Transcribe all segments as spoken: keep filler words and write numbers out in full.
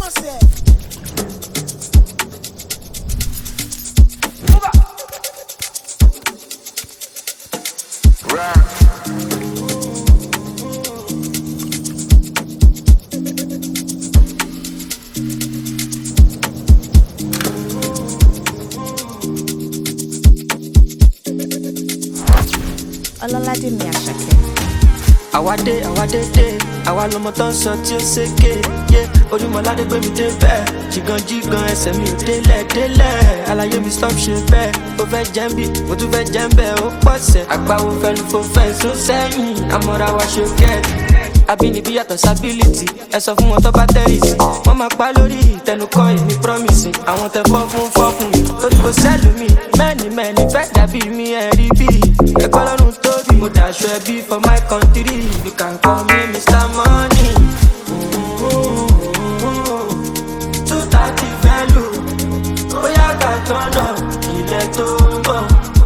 Ọlọ́ládèmí Àṣàkẹ́. Àwa dé, àwa dé dé, àwa lọmọ tó ń sọ tí ó ṣèké. Yé Ojúmọ́ládé gbé mi dé bẹ́ẹ̀, jìgàn jìgàn ẹsẹ̀ mi ò délẹ̀ délẹ̀. Àlàyé mi stop ṣe bẹ́ẹ̀, ó fẹ́ jẹ́ ń bì, mo tún fẹ́ jẹ́ ń bẹ̀, ó pọ̀sẹ̀. Àgbáwo fẹ́nu fò fẹ́ sún sẹ́yìn, àmọ́ra wa ṣe kẹ́ẹ̀tì. Abínibí yàtọ̀ sábílìtì, ẹ sọ fún wọn tó bá tẹ́rìsì. Wọ́n máa pa lórí ìtẹnukọ́ èmi promising. Àwọn tẹ fọ́ fún fọ́ fún mi, torí kò sẹ́lù mi. Mẹ́ni mẹ́ni fẹ́ dàbí mi ẹ̀rí bí. Ẹ̀kọ́ lọ́rùn tóbi, mo dàṣọ ẹbí for my country. You can call me Mister Money. Two thirty fẹ́lú, bóyá ká tọ́nà ilẹ̀ tó ń bọ̀.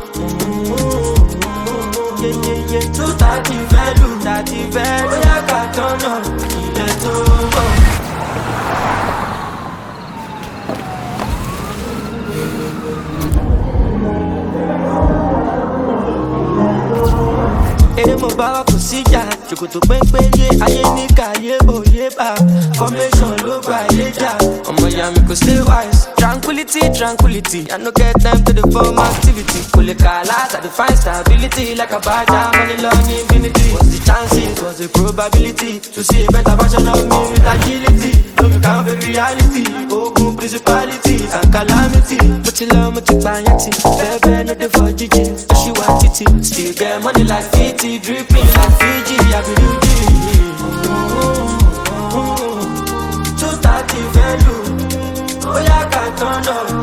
Yeyeye two thirty fẹ́lú, thirty fẹ́lú, bóyá ká tọ́nà ilẹ̀ tó ń bọ̀. Ere mo bá wa kò síjà, ṣòkòtò pẹ́ńpẹ́ yé ayé ní kàyé bòye bá. Formation ló gba ìléjà, ọmọ ìyá mi kò stay wise. Tranquility, tranquility, I no get time to the form activity. Kò lè kà láti define stability like a badger, money long infinity. What's the chances, what's the probability to see a better version of me with agility? No you can't fake reality, ogun principalities and calamity. Mo ti lọ, mo ti pààyàn tì, bẹ́ẹ̀ bẹ́ẹ̀ no dey for jíjí. Ṣé wà títì, still get money like fifty, dripping like Fiji, I believe it. Two thirty value, oh yeah, got turned up.